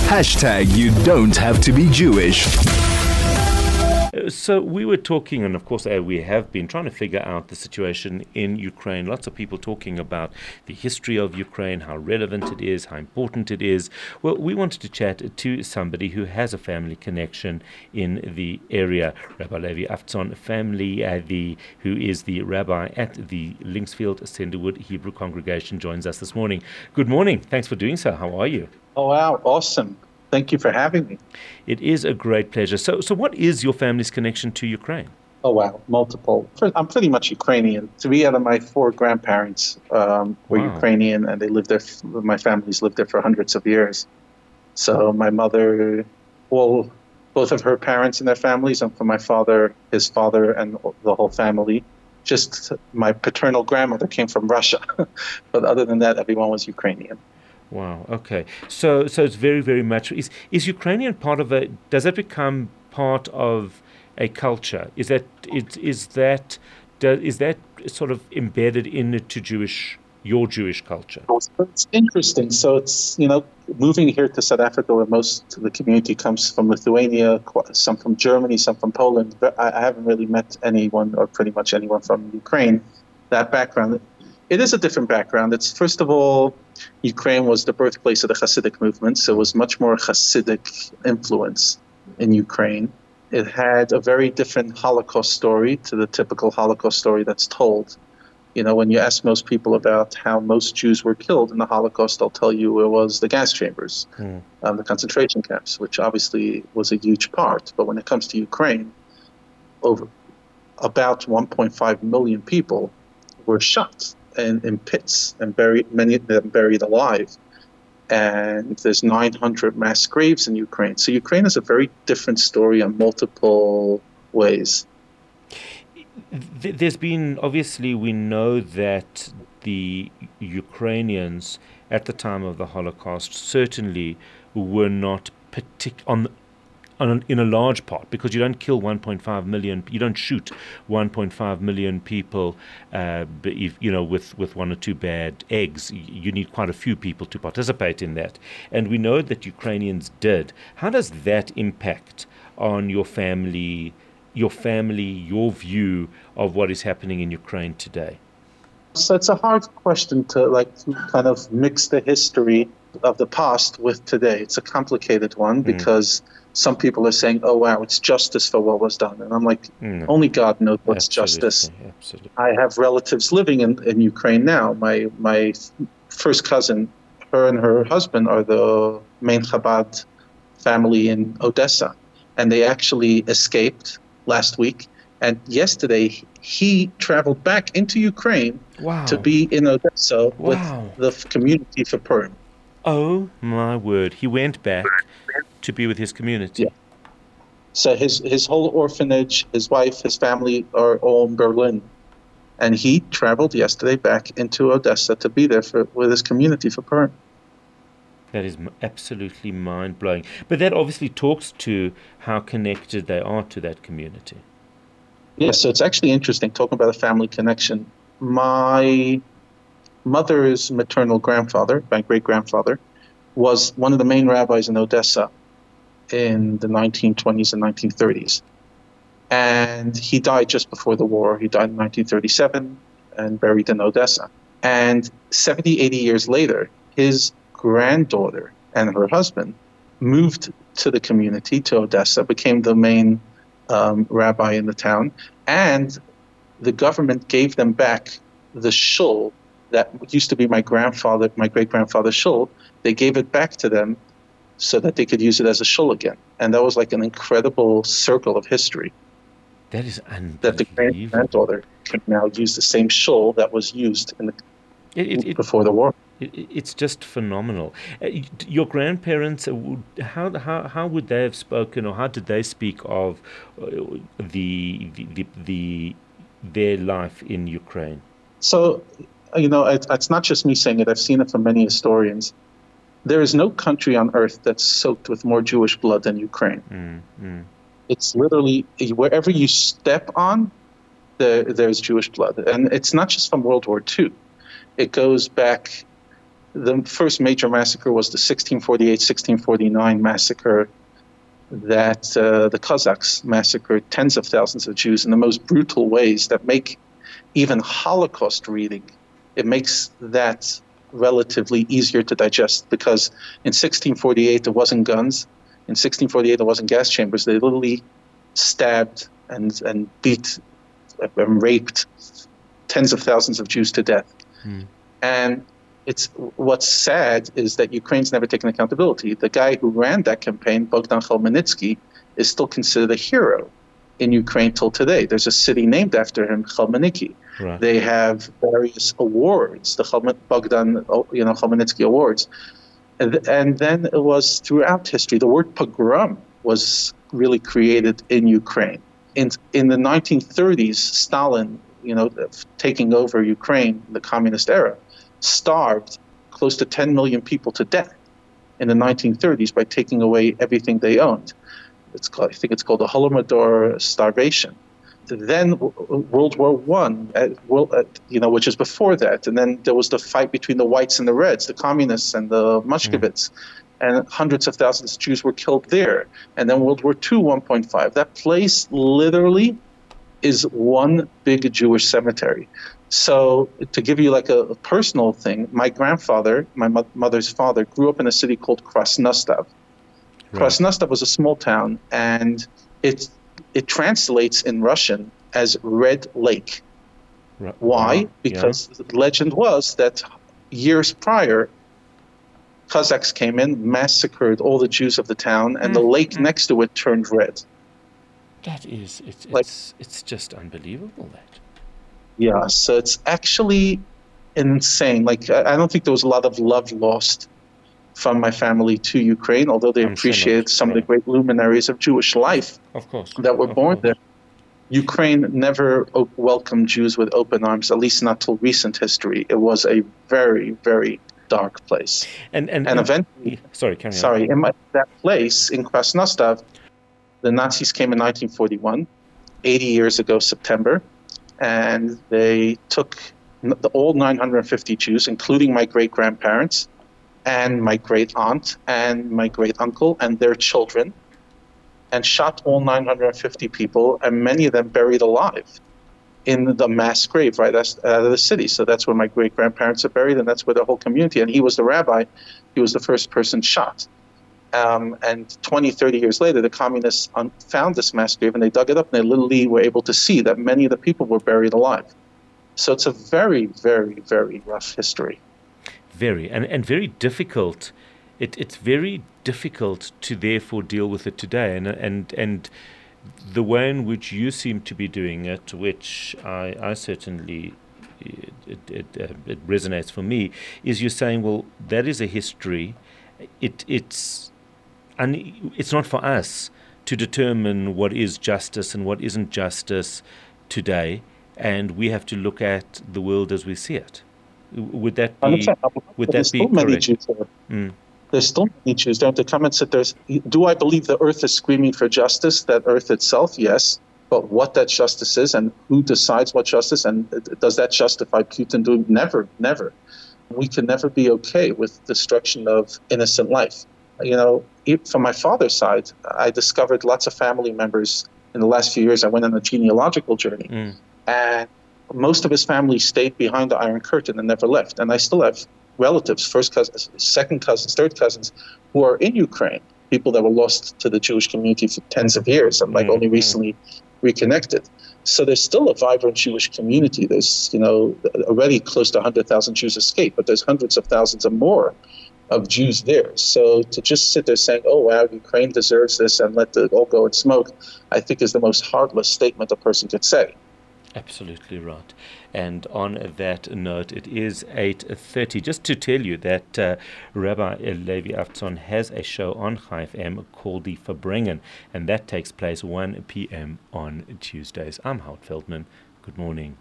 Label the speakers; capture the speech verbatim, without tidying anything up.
Speaker 1: Hashtag you don't have to be Jewish.
Speaker 2: So we were talking, and of course uh, we have been trying to figure out the situation in Ukraine. Lots of people talking about the history of Ukraine, how relevant it is, how important it is. Well, we wanted to chat to somebody who has a family connection in the area. Rabbi Levi Avtzon family, uh, the who is the rabbi at the Linksfield Senderwood Hebrew congregation, joins us this morning. Good morning. Thanks for doing so. How are you?
Speaker 3: Oh, wow. Awesome. Thank you for having me.
Speaker 2: It is a great pleasure. So, so what is your family's connection to Ukraine?
Speaker 3: Oh, wow. Multiple. I'm pretty much Ukrainian. Three out of my four grandparents um, were
Speaker 2: Wow.
Speaker 3: Ukrainian, and they lived there. My family's lived there for hundreds of years. So my mother, well, both of her parents and their families, and for my father, his father, and the whole family. Just my paternal grandmother came from Russia. But other than that, everyone was Ukrainian.
Speaker 2: Wow. Okay. So, so it's very, very much. Is is Ukrainian part of a? Does that become part of a culture? Is that is is that does, is that sort of embedded into Jewish your Jewish culture?
Speaker 3: It's interesting. So it's, you know, moving here to South Africa, where most of the community comes from Lithuania, some from Germany, some from Poland. But I, I haven't really met anyone, or pretty much anyone, from Ukraine. That background. It is a different background. It's, first of all, Ukraine was the birthplace of the Hasidic movement, so it was much more Hasidic influence in Ukraine. It had a very different Holocaust story to the typical Holocaust story that's told. You know, when you ask most people about how most Jews were killed in the Holocaust, they'll tell you it was the gas chambers, mm. um, the concentration camps, which obviously was a huge part. But when it comes to Ukraine, over about one point five million people were shot In, in pits and buried, many of them buried alive. And there's nine hundred mass graves in Ukraine. So Ukraine is a very different story in multiple ways.
Speaker 2: There's been, obviously, we know that the Ukrainians at the time of the Holocaust certainly were not partic- on On, in a large part, because you don't kill one point five million, you don't shoot one point five million people, uh, if, you know, with, with one or two bad eggs. You need quite a few people to participate in that. And we know that Ukrainians did. How does that impact on your family, your family, your view of what is happening in Ukraine today?
Speaker 3: So it's a hard question to, like, kind of mix the history of the past with today. It's a complicated one mm. because some people are saying, oh, wow, it's justice for what was done. And I'm like, mm. only God knows what's Absolutely. justice.
Speaker 2: Absolutely.
Speaker 3: I have relatives living in, in Ukraine now. My my first cousin, her and her husband are the main Chabad family in Odessa. And they actually escaped last week. And yesterday, he traveled back into Ukraine
Speaker 2: wow.
Speaker 3: to be in Odessa
Speaker 2: wow.
Speaker 3: with the community for Purim.
Speaker 2: Oh, my word. He went back to be with his community.
Speaker 3: Yeah. So his, his whole orphanage, his wife, his family are all in Berlin. And he traveled yesterday back into Odessa to be there for, with his community for Purim.
Speaker 2: That is absolutely mind-blowing. But that obviously talks to how connected they are to that community.
Speaker 3: Yeah, so it's actually interesting talking about a family connection. My mother's maternal grandfather, my great-grandfather, was one of the main rabbis in Odessa in the nineteen twenties and nineteen thirties. And he died just before the war. He died in nineteen thirty-seven and buried in Odessa. And seventy, eighty years later, his granddaughter and her husband moved to the community, to Odessa, became the main um, rabbi in the town. And the government gave them back the shul that used to be my grandfather, my great-grandfather's shul. They gave it back to them so that they could use it as a shul again. And that was like an incredible circle of history.
Speaker 2: That is unbelievable.
Speaker 3: That the granddaughter can now use the same shul that was used in the,
Speaker 2: it, it, it,
Speaker 3: before the war.
Speaker 2: It, it's just phenomenal. Uh, your grandparents, uh, how how how would they have spoken, or how did they speak of uh, the, the the the their life in Ukraine?
Speaker 3: So, you know, it, it's not just me saying it. I've seen it from many historians. There is no country on earth that's soaked with more Jewish blood than Ukraine. Mm, mm. It's literally, wherever you step on, there, there's Jewish blood. And it's not just from World War Two. It goes back The first major massacre was the sixteen forty-eight sixteen forty-nine massacre that uh, the Cossacks massacred tens of thousands of Jews in the most brutal ways that make even Holocaust reading, it makes that relatively easier to digest, because in sixteen forty-eight there wasn't guns, in sixteen forty-eight there wasn't gas chambers. They literally stabbed and, and beat and raped tens of thousands of Jews to death. Hmm. And it's what's sad is that Ukraine's never taken accountability. The guy who ran that campaign, Bogdan Khmelnytsky, is still considered a hero in Ukraine till today. There's a city named after him, Khmelnytsky. Right. They have various awards, the Bogdan, you know, Khmelnytsky Awards. And, and then it was throughout history. The word pogrom was really created in Ukraine. In in the nineteen thirties, Stalin, you know, taking over Ukraine, the communist era, starved close to ten million people to death in the nineteen thirties by taking away everything they owned. It's called, I think it's called the Holodomor starvation. Then World War One, uh, uh, you know, which is before that, and then there was the fight between the whites and the reds, the communists and the Mushkevits, mm. and hundreds of thousands of Jews were killed there. And then World War Two, one point five. That place literally is one big Jewish cemetery. So to give you like a, a personal thing, my grandfather, my mo- mother's father, grew up in a city called Krasnostav. Right. Krasnostav was a small town, and it it translates in Russian as Red Lake. Right. Why? Wow. Because yeah. the legend was that years prior, Cossacks came in, massacred all the Jews of the town, and mm. the lake mm. next to it turned red.
Speaker 2: That is, it's
Speaker 3: like,
Speaker 2: it's, it's just unbelievable, that.
Speaker 3: Yeah, so it's actually insane. Like, I don't think there was a lot of love lost from my family to Ukraine, although they I'm appreciated sure some right. of the great luminaries of Jewish life
Speaker 2: of course.
Speaker 3: that were
Speaker 2: of
Speaker 3: born
Speaker 2: course.
Speaker 3: there. Ukraine never o- welcomed Jews with open arms, at least not till recent history. It was a very, very dark place.
Speaker 2: And and,
Speaker 3: and
Speaker 2: and
Speaker 3: eventually,
Speaker 2: sorry, carry on.
Speaker 3: sorry, in my, that place in Krasnostav, the Nazis came in nineteen forty-one, eighty years ago, September, and they took the, all nine hundred fifty Jews, including my great-grandparents, and my great-aunt, and my great-uncle, and their children, and shot all nine hundred fifty people, and many of them buried alive in the mass grave right out of the city. So that's where my great-grandparents are buried, and that's where the whole community, and he was the rabbi, he was the first person shot. Um, and twenty, thirty years later, the communists un- found this mass grave, and they dug it up, and they literally were able to see that many of the people were buried alive. So it's a very, very, very rough history.
Speaker 2: Very, and, and very difficult. It, it's very difficult to therefore deal with it today. And and and the way in which you seem to be doing it, which I, I certainly, it, it, it, it resonates for me, is you're saying, well, that is a history. It it's and it's not for us to determine what is justice and what isn't justice today, and we have to look at the world as we see it. Would that be would that be correct?
Speaker 3: Jews mm. There's still many Jews. Don't they come and sit there? Do I believe the earth is screaming for justice? That earth itself, yes. But what that justice is, and who decides what justice, and does that justify Putin doing? Never, never. We can never be okay with destruction of innocent life. You know, from my father's side, I discovered lots of family members in the last few years. I went on a genealogical journey, mm. and most of his family stayed behind the Iron Curtain and never left. And I still have relatives, first cousins, second cousins, third cousins, who are in Ukraine, people that were lost to the Jewish community for tens of years and like mm-hmm. only recently reconnected. So there's still a vibrant Jewish community. There's, you know, already close to one hundred thousand Jews escaped, but there's hundreds of thousands and more of Jews there. So to just sit there saying, oh, wow, Ukraine deserves this and let it all go in smoke, I think is the most heartless statement a person could say.
Speaker 2: Absolutely right. And on that note, it is eight thirty. Just to tell you that uh, Rabbi Levi Avtzon has a show on Chai F M called The Verbringen, and that takes place one p.m. on Tuesdays. I'm Hout Feldman. Good morning.